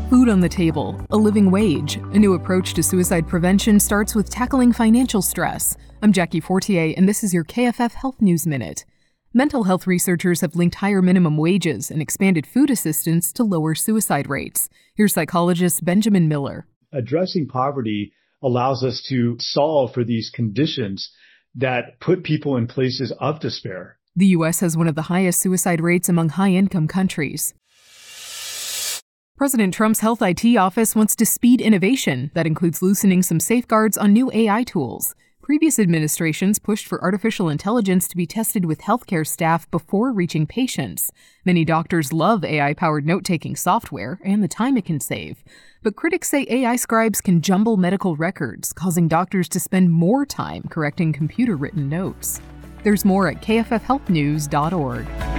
Food on the table, a living wage. A new approach to suicide prevention starts with tackling financial stress. I'm Jackie Fortier, and this is your KFF Health News Minute. Mental health researchers have linked higher minimum wages and expanded food assistance to lower suicide rates. Here's psychologist Benjamin Miller. Addressing poverty allows us to solve for these conditions that put people in places of despair. The U.S. has one of the highest suicide rates among high-income countries. President Trump's Health IT office wants to speed innovation. That includes loosening some safeguards on new AI tools. Previous administrations pushed for artificial intelligence to be tested with healthcare staff before reaching patients. Many doctors love AI-powered note-taking software and the time it can save. But critics say AI scribes can jumble medical records, causing doctors to spend more time correcting computer-written notes. There's more at kffhealthnews.org.